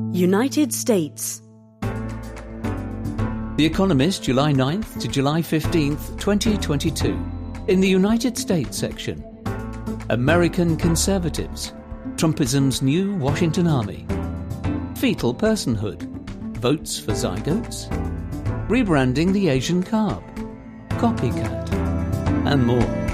United States. The Economist, July 9th to July 15th, 2022. In the United States section, American conservatives, Trumpism's new Washington army, fetal personhood, votes for zygotes, rebranding the Asian carp, copycat, and more.